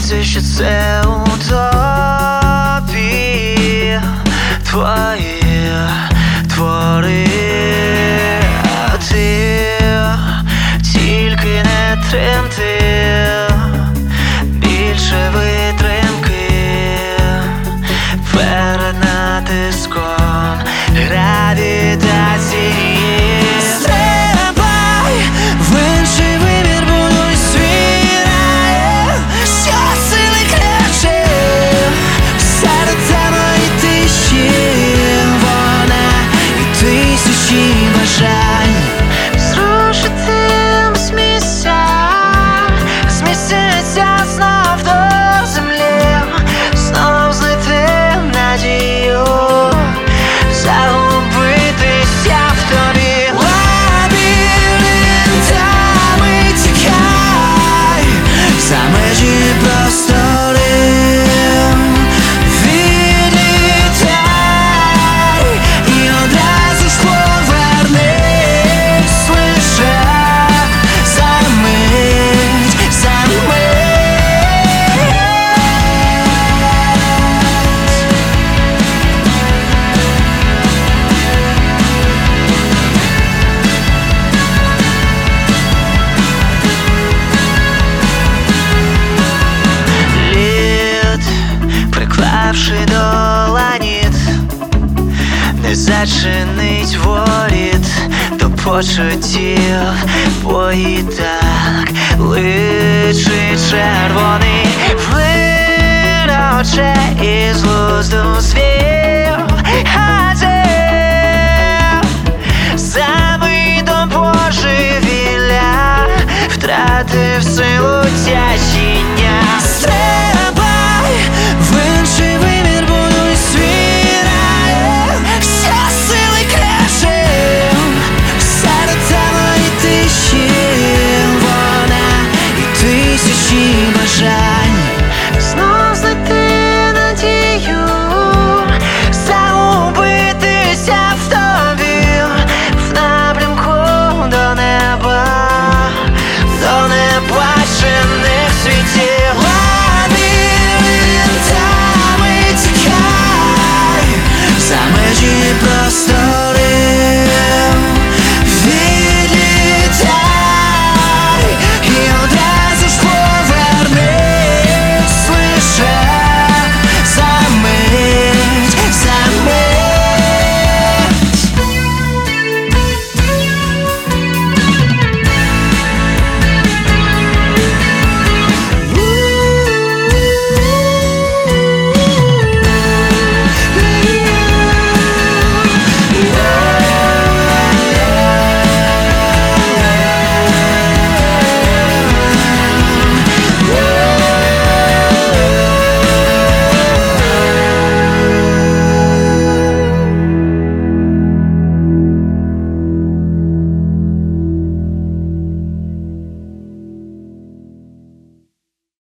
здається, що це утопія. Твої твори, ти тільки не тремти, більше витримки перед натиском гравітації. Стрибай в інший вимір, будуй свій рай, що сили кричи серед темної тиші. Вона і тисячі бажань зрушити з місця, зміститися знов до землі, знов знайти надію, загубитися в тобі. Лабіринтами тікай за межі простори, відлітай і одразу ж повернись лише за мить, за мить. Лід, приклавши доланіт, не зачинить воріт до почуттів, бо і так личить червоний вироче із глузду світ.